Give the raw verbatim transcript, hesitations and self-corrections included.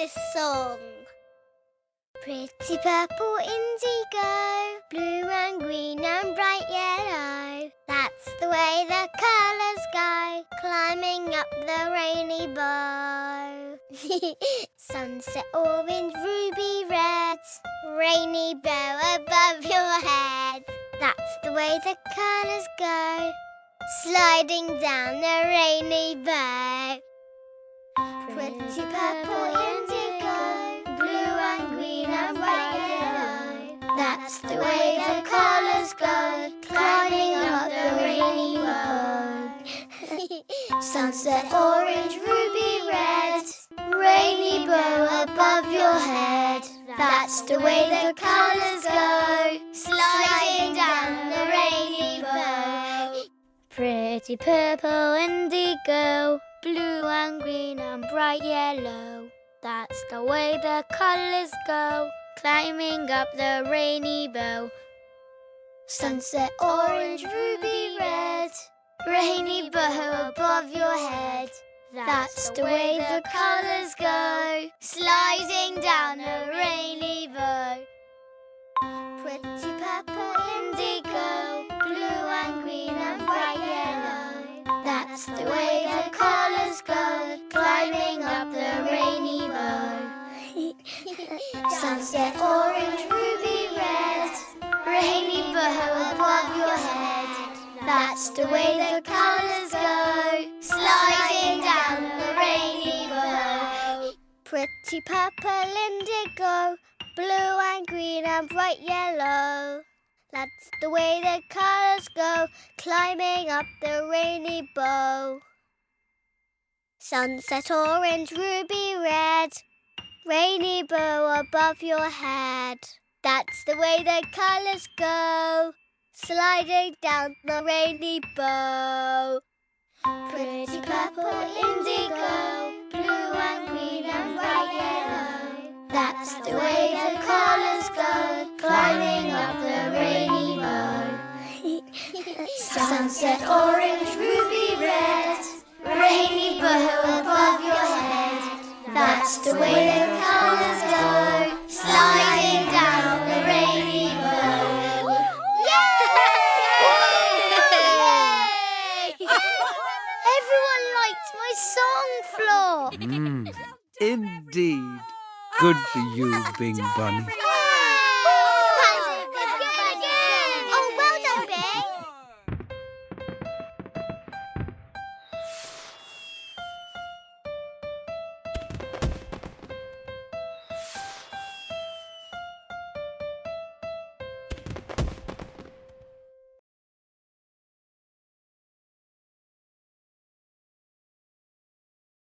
this song. Pretty purple indigo, blue and green and bright yellow. That's the way the colours go, climbing up the rainy bow. Sunset orange, ruby red, rainy bow above your head. That's the way the colours go, sliding down the rainy bow. Pretty purple indigo, blue and green and bright yellow. That's the way the colours go, climbing up the rainy bow. Sunset orange, ruby red, rainy bow above your head. That's the way the colours go, sliding down the rainy bow. Pretty purple indigo, blue and green and bright yellow. That's the way the colours go, climbing up the rainy bow. Sunset orange, ruby red, rainy bow above your head. That's the way the colours go, sliding down the rainy bow. Pretty purple indigo, blue and green and bright yellow. That's the way the colours go, climbing up the rainy bow. Sunset orange, ruby red, rainy bow above your head. That's the way the colours go, sliding down the rainy bow. Pretty purple indigo, blue and green and bright yellow. That's the way the colours go, climbing up the rainy bow. Sunset orange, ruby red, rainy bow above your head. That's the way the colours go, sliding down the rainy bow. Pretty purple indigo, blue and green and bright yellow. That's the way the colours go, climbing up the rainy bow. Sunset orange, ruby red, rainy bow above your head. That's the way the colours go, sliding down the rainy bow. Yay! Everyone liked my song, Flor. Mm, indeed. Good for you, Bing Bunny.